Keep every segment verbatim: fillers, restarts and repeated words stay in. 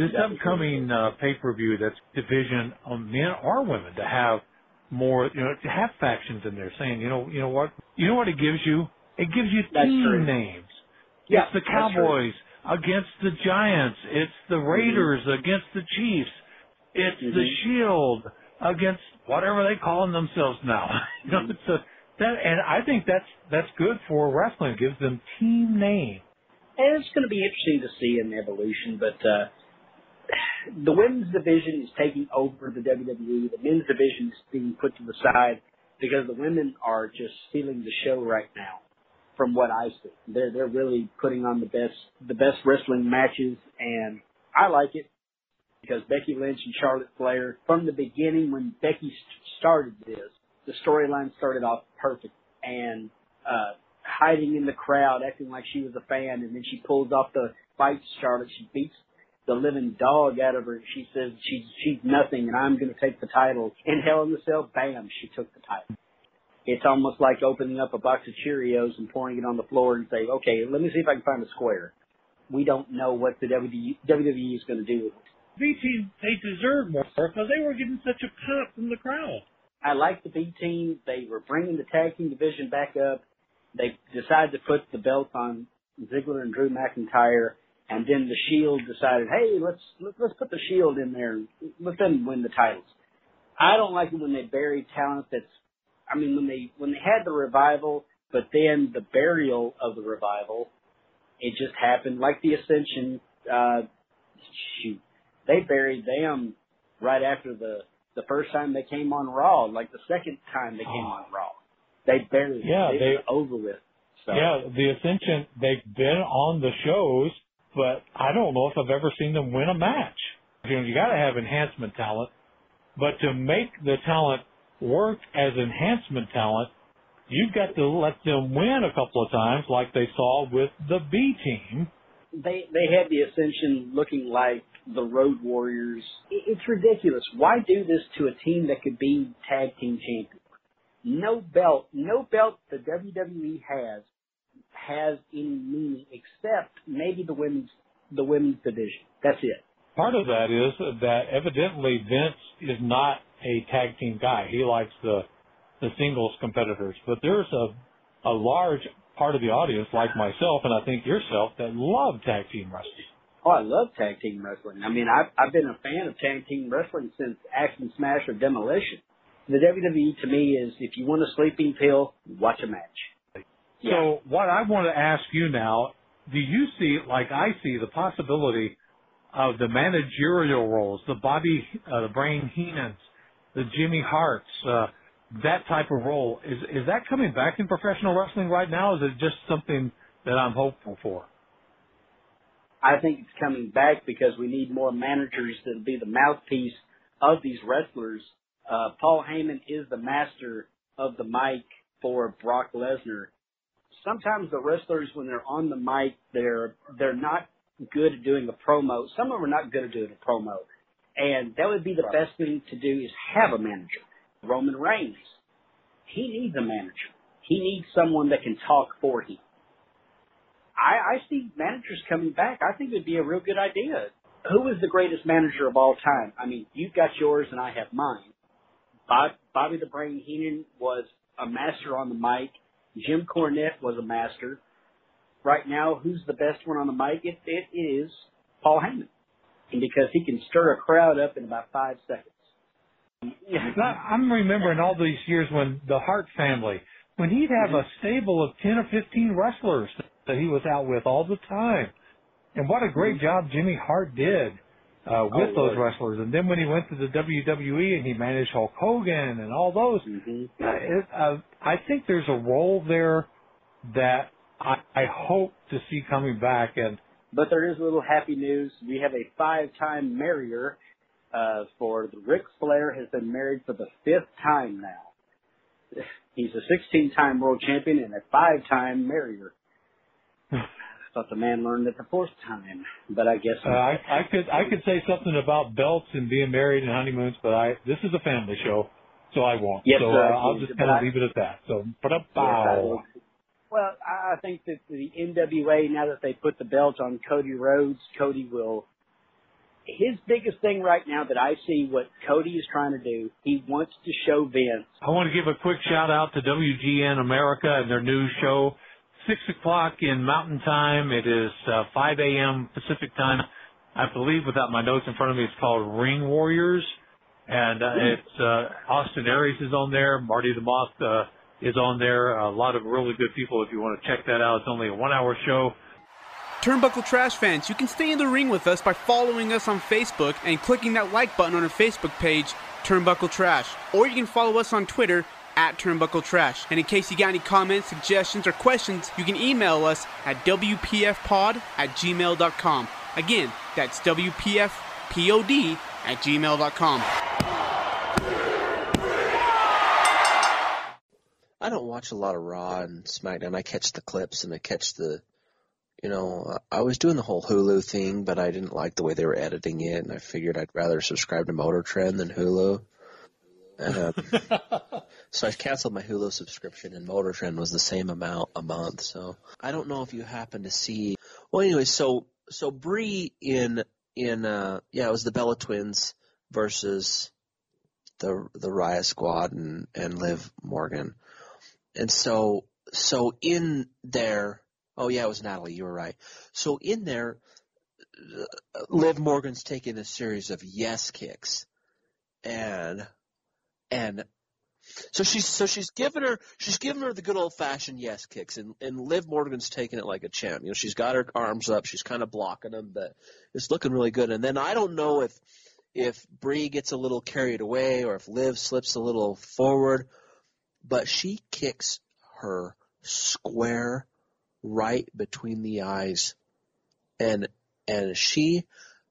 this upcoming uh, pay-per-view that's division on men or women to have more, you know, to have factions in there saying, you know, you know what, you know what it gives you? It gives you That's team true. names. Yeah, it's the Cowboys against the Giants. It's the Raiders mm-hmm. against the Chiefs. It's mm-hmm. the Shield against whatever they call themselves now. you know, it's a, that, and I think that's that's good for wrestling. It gives them team names. And it's going to be interesting to see an evolution, but uh, the women's division is taking over the W W E. The men's division is being put to the side because the women are just stealing the show right now. From what I see, they're they're really putting on the best the best wrestling matches, and I like it because Becky Lynch and Charlotte Flair, from the beginning when Becky started this, the storyline started off perfect, and uh, hiding in the crowd, acting like she was a fan, and then she pulls off the fight to Charlotte. She beats the living dog out of her, and she says she's she's nothing, and I'm going to take the title. In Hell in the Cell, bam, she took the title. It's almost like opening up a box of Cheerios and pouring it on the floor and say, okay, let me see if I can find a square. We don't know what the W W E is going to do with it. B-Team, they deserve more because they were getting such a pop from the crowd. I like the B-Team. They were bringing the tag team division back up. They decided to put the belts on Ziggler and Drew McIntyre, and then the Shield decided, hey, let's let's put the Shield in there and let them win the titles. I don't like it when they bury talent that's I mean, when they when they had the revival, but then the burial of the revival, it just happened like the Ascension. Uh, shoot, they buried them right after the the first time they came on Raw, like the second time they came on Raw. They buried yeah, it. they were over with. So. Yeah, the Ascension, they've been on the shows, but I don't know if I've ever seen them win a match. You know, you got to have enhancement talent, but to make the talent work as enhancement talent, you've got to let them win a couple of times like they saw with the B team. They they had the Ascension looking like the Road Warriors. It's ridiculous. Why do this to a team that could be tag team champions? No belt, no belt the W W E has has any meaning except maybe the women's the women's division. That's it. Part of that is that evidently Vince is not a tag team guy. He likes the the singles competitors. But there's a a large part of the audience, like myself, and I think yourself, that love tag team wrestling. Oh, I love tag team wrestling. I mean, I've, I've been a fan of tag team wrestling since Action Smash or Demolition. The W W E to me is, if you want a sleeping pill, watch a match. Yeah. So what I want to ask you now, do you see, like I see, the possibility of the managerial roles, the Bobby, uh, the Brain Heenans, the Jimmy Harts, uh, that type of role, is is that coming back in professional wrestling right now? Or is it just something that I'm hopeful for? I think it's coming back because we need more managers to be the mouthpiece of these wrestlers. Uh, Paul Heyman is the master of the mic for Brock Lesnar. Sometimes the wrestlers, when they're on the mic, they're they're not good at doing a promo. Some of them are not good at doing a promo. And that would be the best thing to do is have a manager. Roman Reigns, he needs a manager. He needs someone that can talk for him. I, I see managers coming back. I think it would be a real good idea. Who is the greatest manager of all time? I mean, you've got yours and I have mine. Bob, Bobby the Brain Heenan was a master on the mic. Jim Cornette was a master. Right now, who's the best one on the mic? It, it is Paul Heyman. And because he can stir a crowd up in about five seconds. I'm remembering all these years when the Hart family, when he'd have a stable of ten or fifteen wrestlers that he was out with all the time. And what a great job Jimmy Hart did uh, with oh, those wrestlers. And then when he went to the W W E and he managed Hulk Hogan and all those, mm-hmm. uh, it, uh, I think there's a role there that I, I hope to see coming back. And But there is a little happy news. We have a five-time marrier uh, for the Ric Flair has been married for the fifth time now. He's a sixteen-time world champion and a five-time marrier. I thought the man learned it the fourth time, but I guess uh, I, I could I could say something about belts and being married and honeymoons, but I this is a family show, so I won't. Yes, so sir, uh, I'll just kind of leave it at that. So, but yes, well, I think that the N W A, now that they put the belt on Cody Rhodes, Cody will his biggest thing right now that I see what Cody is trying to do, he wants to show Vince. I want to give a quick shout out to W G N America and their new show, six o'clock in Mountain Time. It is uh, five a.m. Pacific Time. I believe, without my notes in front of me, it's called Ring Warriors. And uh, it's uh, Austin Aries is on there. Marty the Moth uh, is on there. A lot of really good people if you want to check that out. It's only a one-hour show. Turnbuckle Trash fans, you can stay in the ring with us by following us on Facebook and clicking that like button on our Facebook page, Turnbuckle Trash. Or you can follow us on Twitter, at Turnbuckle Trash. And in case you got any comments, suggestions, or questions, you can email us at W P F pod at gmail dot com. Again, that's W P F pod at gmail dot com. I don't watch a lot of Raw and SmackDown. I catch the clips and I catch the, you know, I was doing the whole Hulu thing, but I didn't like the way they were editing it, and I figured I'd rather subscribe to Motor Trend than Hulu. Um, so I canceled my Hulu subscription, and Motor Trend was the same amount a month. So I don't know if you happen to see. Well, anyway, so so Brie in in uh, yeah, it was the Bella Twins versus the the Riot Squad and and Liv Morgan. And so, so in there, oh yeah, it was Natalie, you were right. So in there, uh, Liv Morgan's taking a series of yes kicks. And, and, so she's, so she's giving her, she's giving her the good old fashioned yes kicks, and, and Liv Morgan's taking it like a champ. You know, she's got her arms up, she's kind of blocking them, but it's looking really good. And then I don't know if, if Brie gets a little carried away or if Liv slips a little forward, but she kicks her square right between the eyes, and and she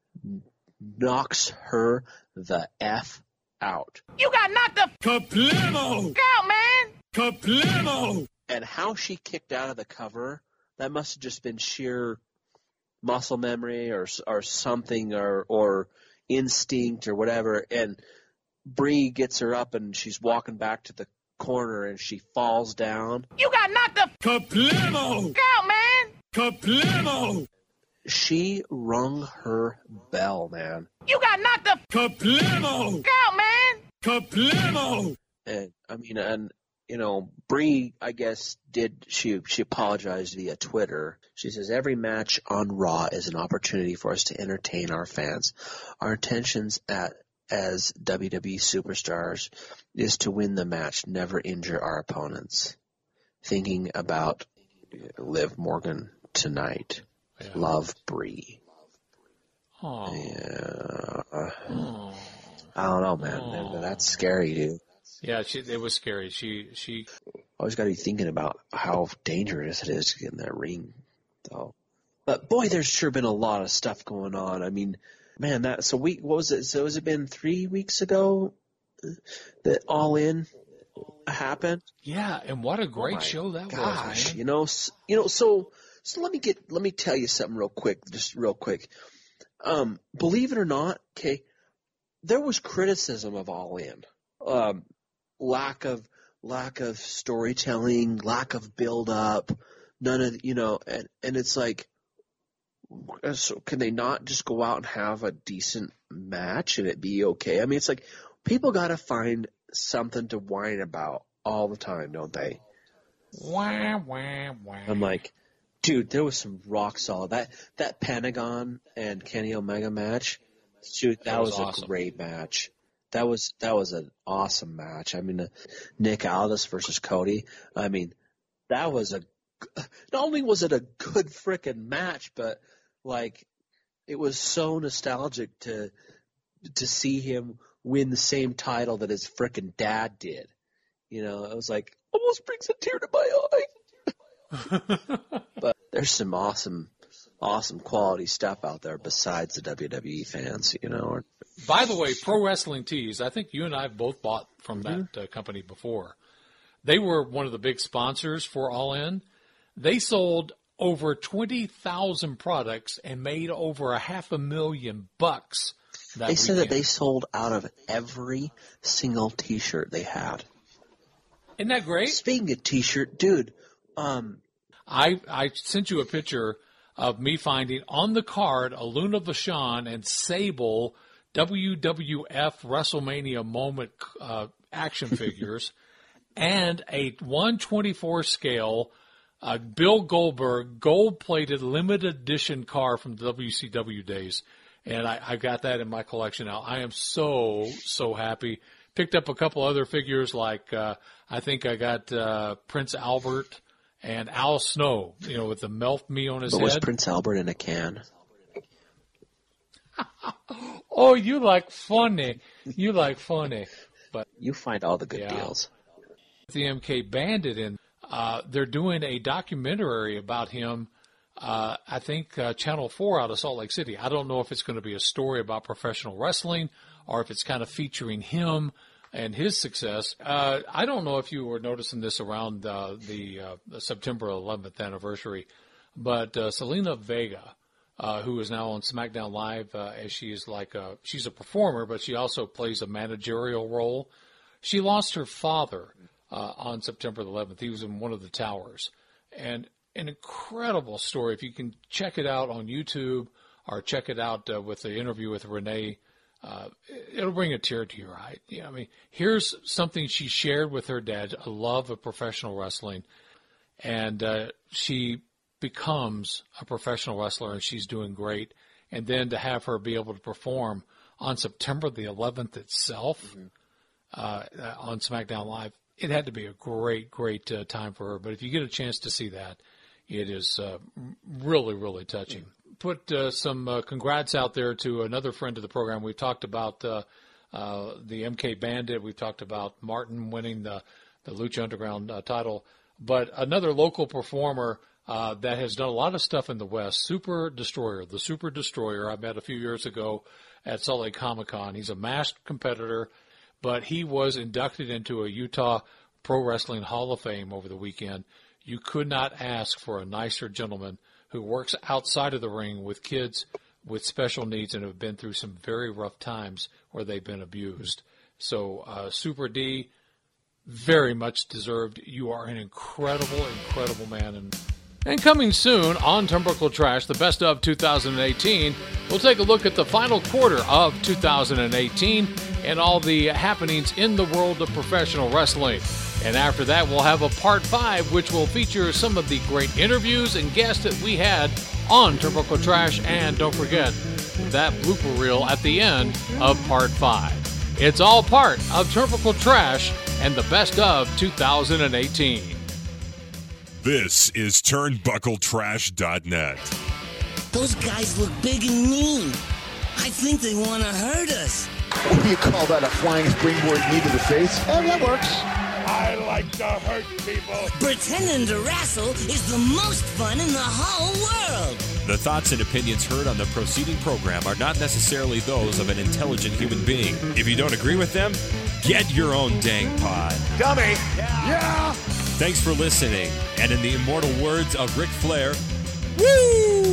knocks her the F out. You got knocked the Kaplimo! out, man! Kaplimo! And how she kicked out of the cover, that must have just been sheer muscle memory or or something or or instinct or whatever. And Brie gets her up and she's walking back to the corner and she falls down. You got knocked the Kaplimo! out, man! Kaplimo! She rung her bell, man. You got knocked the Kaplimo! out, man! Kaplimo! And I mean, and you know, Brie, I guess, did she she apologized via Twitter. She says every match on Raw is an opportunity for us to entertain our fans. Our intentions at as W W E superstars is to win the match, never injure our opponents. Thinking about Liv Morgan tonight. Yeah. Love, Brie. Oh. Yeah. Oh. I don't know, man. Oh. That's scary, dude. Yeah, she, it was scary. She, she. Always got to be thinking about how dangerous it is to get in that ring, though. But boy, there's sure been a lot of stuff going on. I mean, man, that so we what was it? So has it been three weeks ago that All In happened? Yeah, and what a great oh show that gosh, was, man. You know, you know. So, so let me get let me tell you something real quick, just real quick. Um, believe it or not, okay, there was criticism of All In, um, lack of lack of storytelling, lack of build up, none of you know, and and it's like. So can they not just go out and have a decent match and it be okay? I mean, it's like people got to find something to whine about all the time, don't they? Wah, wah, wah. I'm like, dude, there was some rock solid. That that Pentagon and Kenny Omega match, dude, that, that was, was awesome. A great match. That was that was an awesome match. I mean, uh, Nick Aldis versus Cody. I mean, that was a. Not only was it a good frickin' match, but like, it was so nostalgic to to see him win the same title that his frickin' dad did. You know, it was like, almost brings a tear to my eye. But there's some awesome, awesome quality stuff out there besides the W W E fans, you know. By the way, Pro Wrestling Tees, I think you and I have both bought from that mm-hmm. uh, company before. They were one of the big sponsors for All In. They sold over twenty thousand products and made over a half a million bucks that They weekend. said that they sold out of every single T-shirt they had. Isn't that great? Speaking of T-shirt, dude, um, I I sent you a picture of me finding on the card a Luna Vachon and Sable W W F WrestleMania moment uh, action figures and a one twenty-four scale uh, Bill Goldberg gold-plated limited edition car from the W C W days. And I, I got that in my collection now. I am so, so happy. Picked up a couple other figures like uh, I think I got uh, Prince Albert and Al Snow, you know, with the melt me on his but head. Was Prince Albert in a can? Oh, you like funny. You like funny. But you find all the good yeah. deals. The M K Bandit, and uh, they're doing a documentary about him, uh, I think uh, Channel four out of Salt Lake City. I don't know if it's going to be a story about professional wrestling or if it's kind of featuring him and his success. Uh, I don't know if you were noticing this around uh, the, uh, the September eleventh anniversary, but uh, Selena Vega, uh, who is now on SmackDown Live, uh, as she is like a, she's a performer, but she also plays a managerial role. She lost her father uh, on September eleventh. He was in one of the towers. And an incredible story. If you can check it out on YouTube or check it out uh, with the interview with Renee, Uh, it'll bring a tear to your eye. Yeah, I mean, here's something she shared with her dad, a love of professional wrestling, and uh, she becomes a professional wrestler, and she's doing great. And then to have her be able to perform on September the eleventh itself mm-hmm. uh, on SmackDown Live, it had to be a great, great uh, time for her. But if you get a chance to see that, it is uh, really, really touching. Mm-hmm. Put uh, some uh, congrats out there to another friend of the program. We talked about uh, uh, the M K Bandit. We talked about Martin winning the, the Lucha Underground uh, title. But another local performer uh, that has done a lot of stuff in the West, Super Destroyer, the Super Destroyer, I met a few years ago at Salt Lake Comic-Con. He's a masked competitor, but he was inducted into a Utah Pro Wrestling Hall of Fame over the weekend. You could not ask for a nicer gentleman who works outside of the ring with kids with special needs and have been through some very rough times where they've been abused. So uh, Super D, very much deserved. You are an incredible, incredible man. And, and coming soon on Turnbuckle Trash, the best of two thousand eighteen, we'll take a look at the final quarter of two thousand eighteen and all the happenings in the world of professional wrestling. And after that, we'll have a part five, which will feature some of the great interviews and guests that we had on Turnbuckle Trash. And don't forget that blooper reel at the end of part five. It's all part of Turnbuckle Trash and the best of two thousand eighteen. This is Turnbuckle Trash dot net. Those guys look big and mean. I think they want to hurt us. What do you call that, a flying springboard knee to the face? Oh, that works. I like to hurt people. Pretending to wrestle is the most fun in the whole world. The thoughts and opinions heard on the preceding program are not necessarily those of an intelligent human being. If you don't agree with them, get your own dang pod. Dummy. Yeah. yeah. Thanks for listening. And in the immortal words of Ric Flair, woo!